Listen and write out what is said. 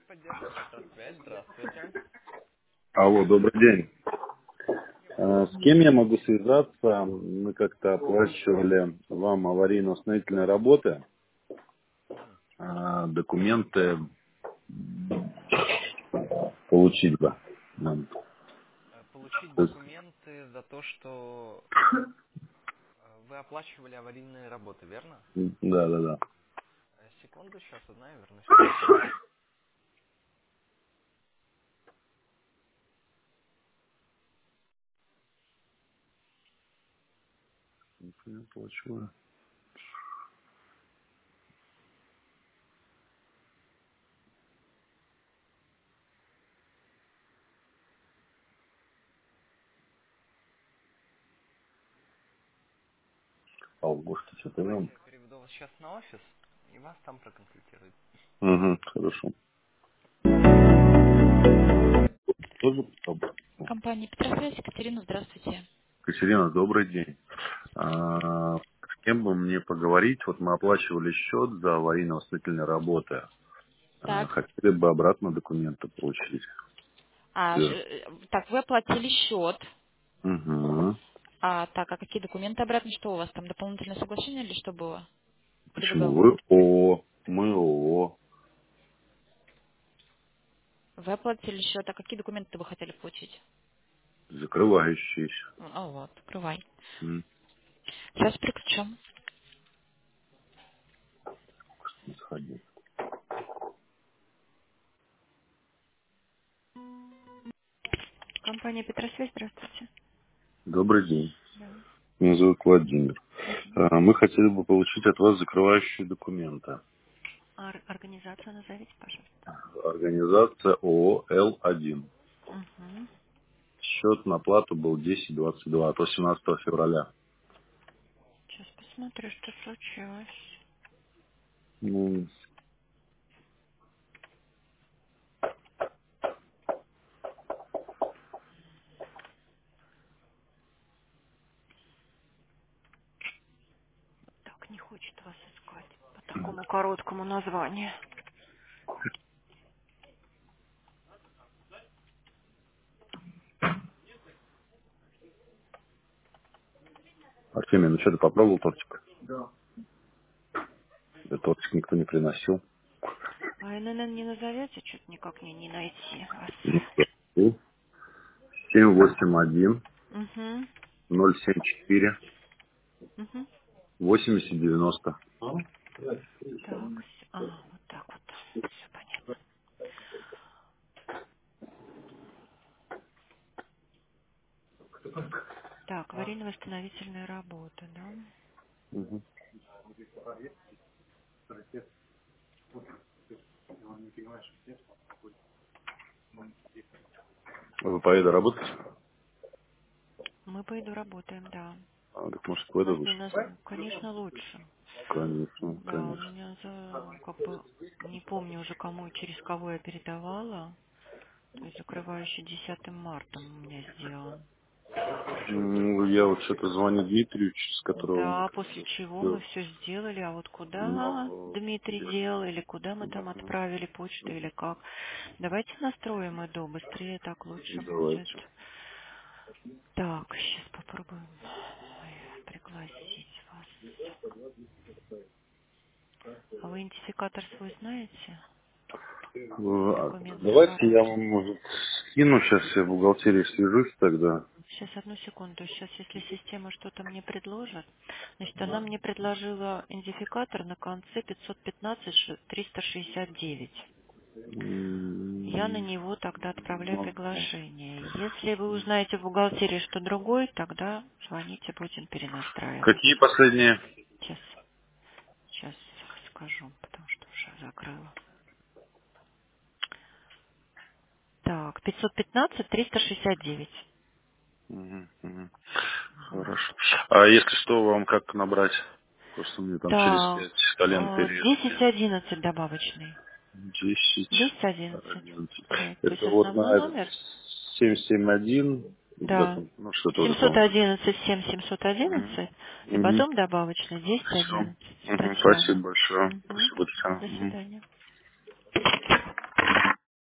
Поддержка 505. Здравствуйте. Алло, добрый день. С кем я могу связаться? Мы как-то оплачивали вам аварийно-восстановительные работы, Мгм. документы получить бы. нам. Получить То есть, документы за то, что вы оплачивали аварийные работы, верно? да, да, да. Секунду, сейчас одна, я вернусь к вам. Я получила. Августа, что-то нам. Давайте я переведу вас сейчас на офис, и вас там проконсультируют. Угу, хорошо. Тоже попробуй. Компания Петросвязь, Екатерина, здравствуйте. Екатерина, добрый день. С кем бы мне поговорить? Вот мы оплачивали счет за аварийно-восстановительные работы. Так, Хотели бы обратно документы получить. так, вы оплатили счет. Угу. Так, а какие документы обратно? Что у вас там, дополнительное соглашение или что было? Или Почему? договор? Вы ООО, мы ООО, Вы оплатили счет, а какие документы вы хотели получить? закрывающиеся. Ну вот, открывай. М, Сейчас переключу. не сходи. Компания Петросвязь, здравствуйте. Добрый день. Да. Меня зовут Владимир. Мгм. Мы хотели бы получить от вас закрывающие документы. Организацию назовите, пожалуйста. Организация ООО Л1. Угу. Счет на плату был 10,22 от 18 февраля. Сейчас посмотрю, что случилось. Ну, Так, не хочет вас искать по такому короткому названию. Артемий, ну что, ты попробовал тортик? Да тортик никто не приносил. А ННН не назовете, что-то никак не найти вас. 781 Угу. 074 Угу. 8090. Так, вот так вот. Все понятно. Так, аварийно-восстановительные работы, да? Вы по Эду работаете? Мы по иду работаем, да. Так может У в Эду нас не лучше? нас, конечно, лучше. Конечно, Да, у конечно. меня как бы не помню уже кому и через кого я передавала. То есть закрывающий 10 марта у меня сделан. Ну, я вот что-то звоню Дмитрию, с которого Да, вот после чего мы всё. все сделали, а вот куда Но Дмитрий я... делал, или куда мы там отправили почту, или как. Давайте настроим иду, быстрее так лучше будет. Давайте. Так, сейчас попробуем пригласить вас. А вы идентификатор свой знаете? Документ Давайте я товарооборот. вам, может, скину, сейчас я в бухгалтерии свяжусь тогда. Сейчас, одну секунду. Сейчас, если система что-то мне предложит. Значит, она мне предложила идентификатор на конце 515-369. Я на М, него тогда отправляю ну, приглашение. Если вы узнаете в бухгалтерии, что другой, тогда звоните, будем перенастраивать. Какие последние? Сейчас, сейчас скажу, потому что уже закрыла. Так, 515-369. Мгм, мгм. Хорошо. А если что, вам как набрать? Просто мне там через Так, 5 колен переехали. 10-11 добавочный. 10, 10-11. 11. Да, то есть Это вот основной на этот номер? 771, да, Да. там, ну что-то в этом. 711 7 Мгм. 711 и Мгм. потом добавочный Все. 10-11. Мгм. Спасибо Спасибо. большое. Мгм. Спасибо, Татьяна. До Мгм. свидания.